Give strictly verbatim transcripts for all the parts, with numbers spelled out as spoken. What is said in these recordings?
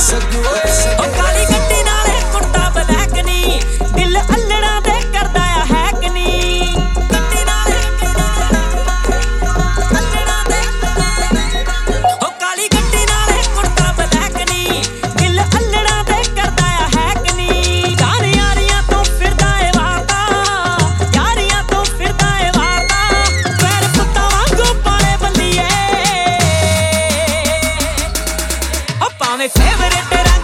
काली गड्डी नाले कुर्ता ब्लैक नी दिल अल्लड़ा दे करदा आ हैक नी गड्डी नाले अल्लड़ा दे ओ काली गड्डी नाले कुर्ता ब्लैक नी दिल अल्लड़ा दे करदा आ हैक नी यार यारियां तो फिरदा ए वारदा यारियां तो फिरदा ए वारदा पैर पुत्ता वांगू पाले बल्लीए ओ पावे फेवरेट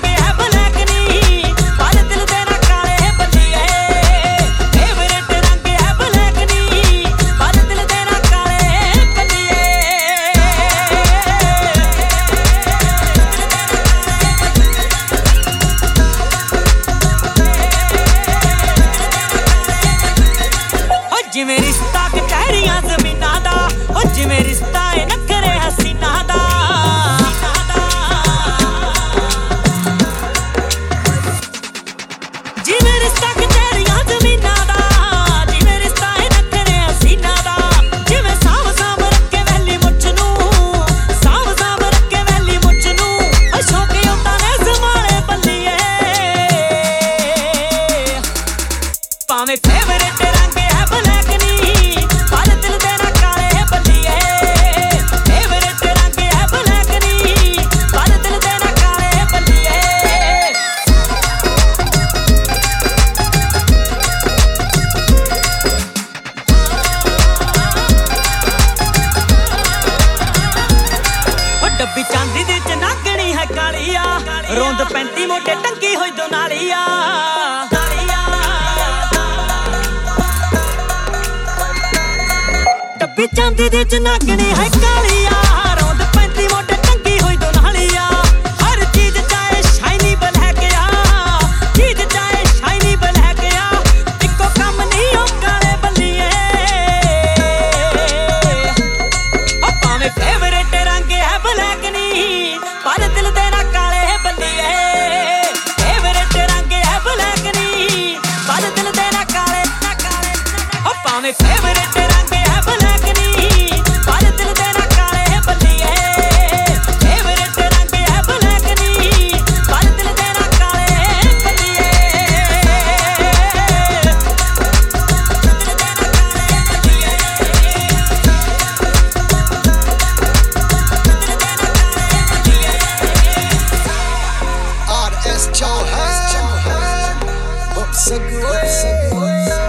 जिवें रिश्ता कचहरियां ज़मीनां दा ओ जिवें रिश्ता ए नखरे हसीना दा जिवें रिश्ता कचहरियां ज़मीनां दा जिवें रिश्ता ए नखरे हसीना दा जिवें साव साव रखे वैली मुछ नूं साव साव रखे वैली मुछ नूं ओ शौक औंदा ने संभाले बल्लीए भावें फेवरेट रंग है ब्लैक डब्बी चांदी दी च नागणी है कालिया रोंद पैंती मोटे टंकी होई दो नालिया डब्बी चांदी दी च नागणी है कालिया रोंद पैंती मोटे टंकी होई दो नालिया हर चीज चाहे शाइनी ब्लैक आ चीज चाहे शाइनी ब्लैक आ इको कम नहीं ओ काले बल्लीए ओ भावें फेवरेट रंग है ब्लैक नी पर दिल तेरा काले बल्लीए फेवरेट रंग है ब्लैक नी पर दिल तेरा काले ओ भावें फेवरेट रंग है ब्लैक नी पर दिल तेरा काले बल्लीए फेवरेट रंग है ब्लैक नी पर दिल तेरा काले बल्लीए Chauhan, Bob Sagu, Bob Sagu.